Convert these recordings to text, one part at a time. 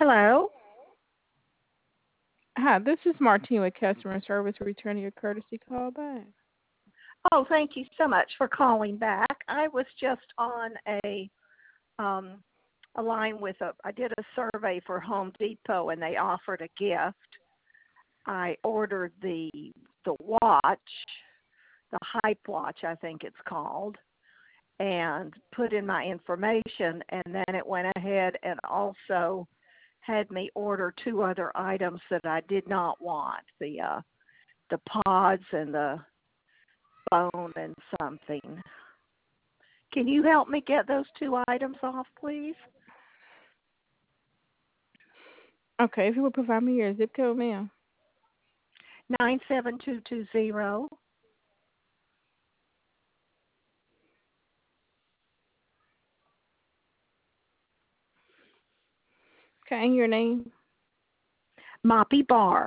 Hello. Hi, this is Martine with customer service returning your courtesy call back. Oh, thank you so much for calling back. I was just on um, a line with I did a survey for Home Depot and they offered a gift. I ordered the watch, the Hype watch, I think it's called, and put in my information, and then it went ahead and also had me order two other items that I did not want, the pods and the phone and something. Can you help me get those two items off, please? Okay, if you would provide me your zip code, ma'am. 97220. Okay, and your name. Moppy Bar.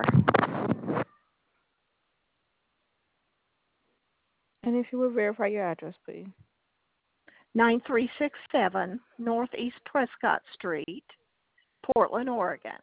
And if you would verify your address, please. 9367 Northeast Prescott Street, Portland, Oregon.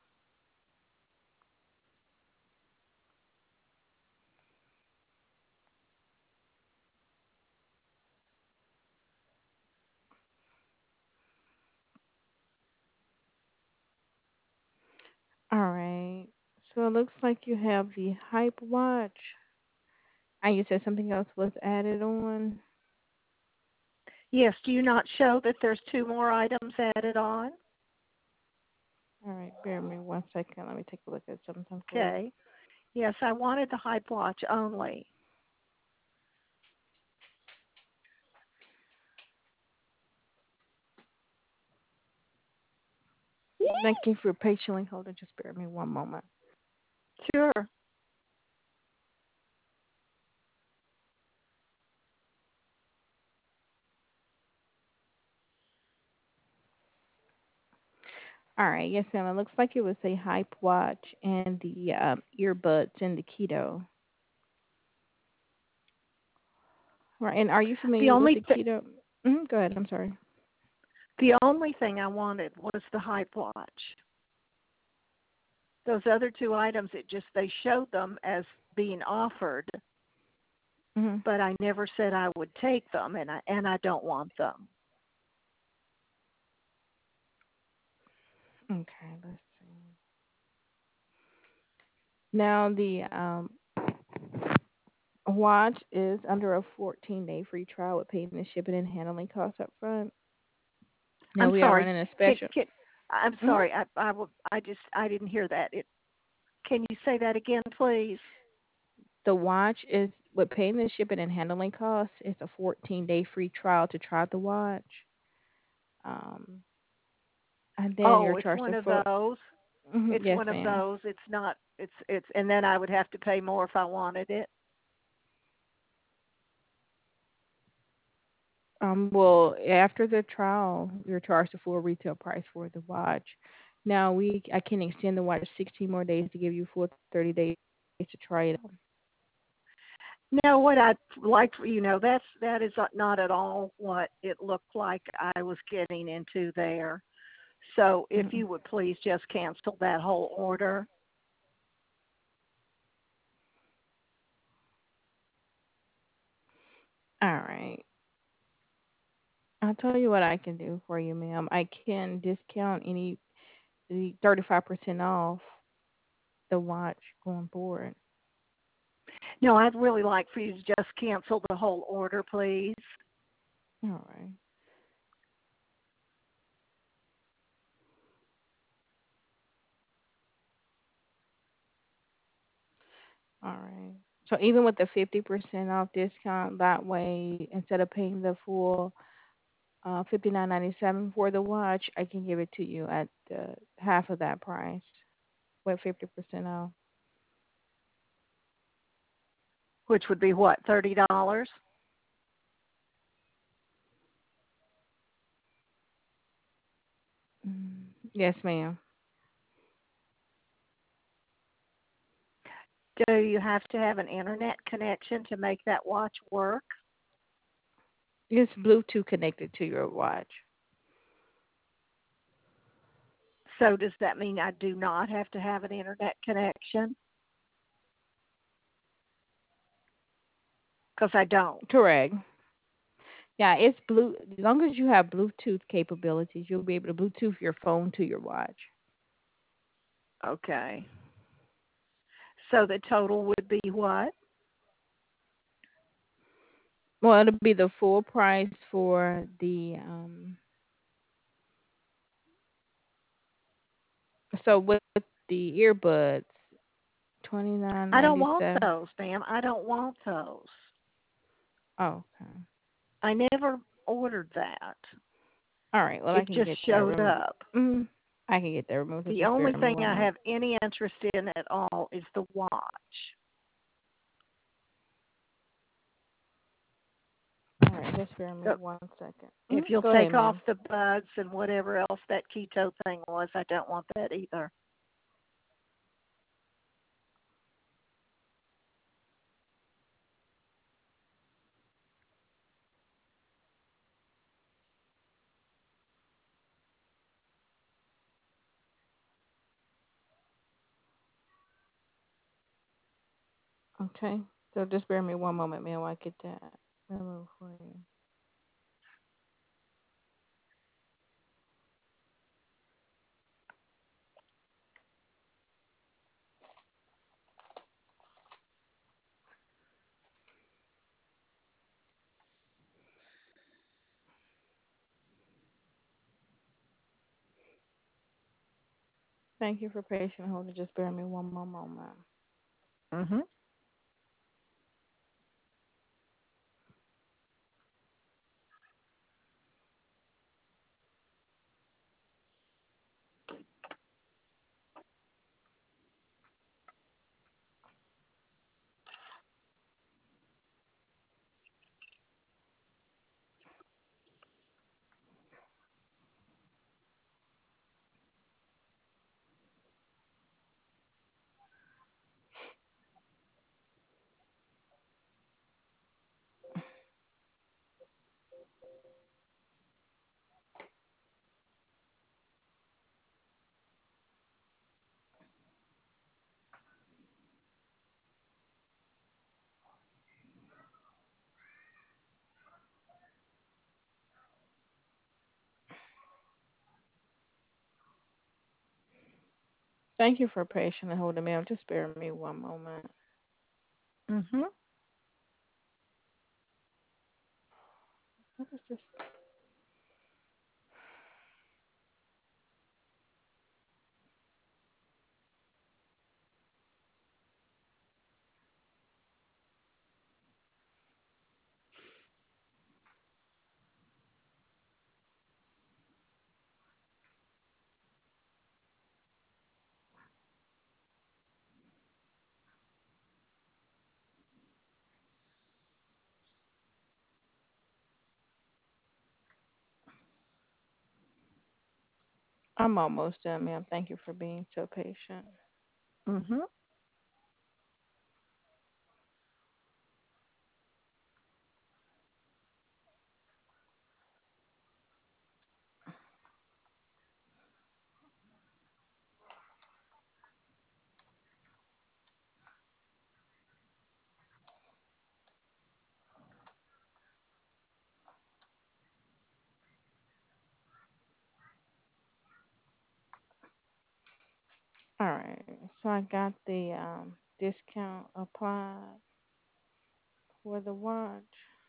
All right. So it looks like you have the Hype watch. And you said something else was added on. Yes, do you not show that there's two more items added on? All right, bear with me 1 second. Let me take a look at something for you. Okay. Yes, I wanted the Hype watch only. Thank you for patiently holding. Just bear with me one moment. Sure. All right, yes, ma'am. It looks like it was a Hype watch and the earbuds and the keto. Right, and are you The familiar with only the th- keto? Go ahead. I'm sorry. the only thing I wanted was the Hype watch. Those other two items, they showed them as being offered, hmm but I never said I would take them, and I don't want them. Okay, let's see. Now the watch is under a 14-day free trial with payment and shipping and handling costs up front. Now I'm we are sorry. running a Can, special. can, I'm hmm sorry. I didn't hear that. Can you say that again, please? The watch is with payment and shipping and handling costs. It's a 14-day free trial to try the watch. Um, and then you're Oh, it's charged one a of full. those. It's Yes, one of ma'am. those. It's not. And then I would have to pay more if I wanted it. Well, after the trial, you're charged the full retail price for the watch. Now I can extend the watch 16 more days to give you full 30 days to try it on. No, what I'd like for that is not at all what it looked like I was getting into there. So if Mhm. you would please just cancel that whole order. All right. I'll tell you what I can do for you, ma'am. I can discount the 35% off the watch going forward. No, I'd really like for you to just cancel the whole order, please. All right. All right. So even with the 50% off discount, that way instead of paying the full 59.97 for the watch, I can give it to you at half of that price with 50% off. Which would be what, $30? Yes, ma'am. Do you have to have an internet connection to make that watch work? It's Bluetooth connected to your watch. So does that mean I do not have to have an internet connection? Because I don't. Correct. Yeah, it's blue. As long as you have Bluetooth capabilities, you'll be able to Bluetooth your phone to your watch. Okay. So the total would be what? Well, it'll be the full price for the so with the earbuds, 29 I don't ninety want seven. those, ma'am. I don't want those. Oh, okay. I never ordered that. All right. Well, I It can just get that showed removed. up. I can get that removed. So The just bear only with me thing one I moment. have any interest in at all is the watch. All right. Just bear with me So 1 second. if you'll Go ahead, take off ma'am. the buds and whatever else that keto thing was, I don't want that either. Okay. So just bear with me one moment, ma'am, while I get that removed for you. Thank you for patiently holding. Just bear with me one more moment. Mhm. Thank you for patiently holding, ma'am. Just bear with me one moment. Mhm. What is this? I'm almost done, ma'am. Thank you for being so patient. Mhm. All right. So I got the discount applied for the watch.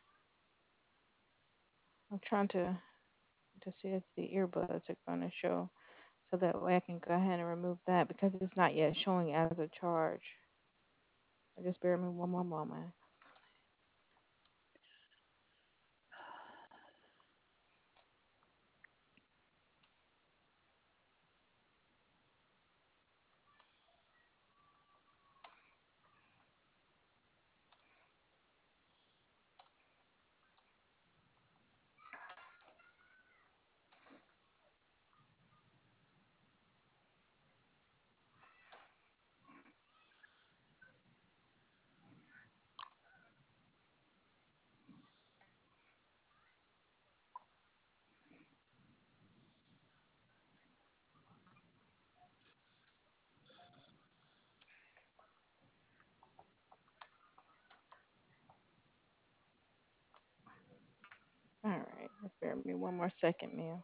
I'm trying to see if the earbuds are going to show, so that way I can go ahead and remove that because it's not yet showing as a charge. So just bear with me one more moment. Bear with me one more second, ma'am.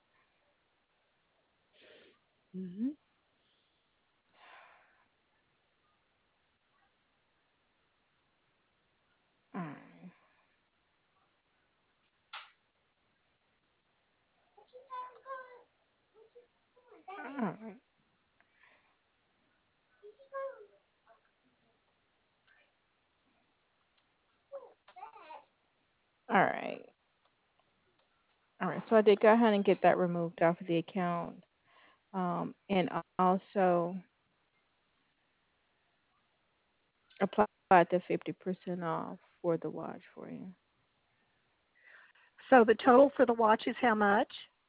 Mhm. All right. All right. All right. All right. So I did go ahead and get that removed off of the account. And also applied the 50% off for the watch for you. So the total for the watch is how much?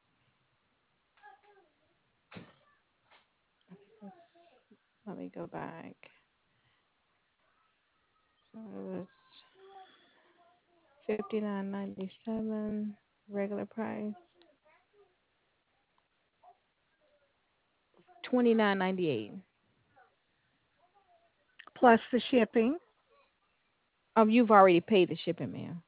Let me go back. So it was 59.97 regular price, 29.98. Plus the shipping. You've already paid the shipping, ma'am.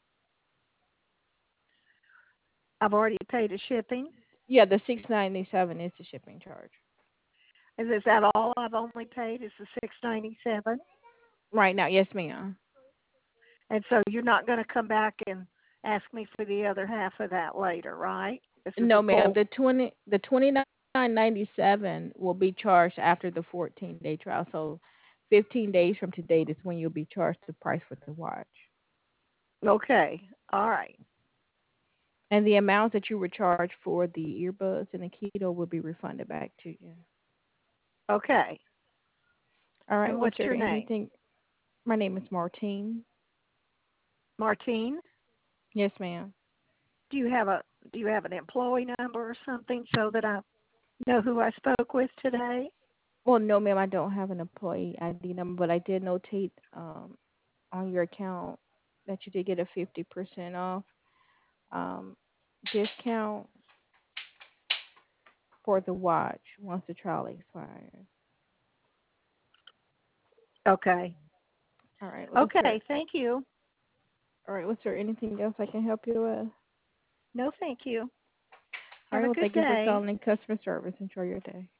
I've already paid the shipping. Yeah, the 6.97 is the shipping charge. Is that all I've only paid is the $6.97? Right now, yes, ma'am. And so you're not going to come back and ask me for the other half of that later, right? This is No, a ma'am. full. The 29.97 will be charged after the 14-day trial. So 15 days from today is when you'll be charged the price for the watch. Okay. All right. And the amount that you were charged for the earbuds and the keto will be refunded back to you. Okay. All right. And Was what's there your name? anything? My name is Martine. Martine? Yes, ma'am. Do you have a do you have an employee number or something so that I know who I spoke with today? Well, no, ma'am. I don't have an employee ID number, but I did notate on your account that you did get a 50% off um, discount for the watch once the trial expires. Okay. All right. Okay, thank you. All right. Was there anything else I can help you with? No, thank you. All Have right. a Well, good thank you for day. calling in customer service. Enjoy your day.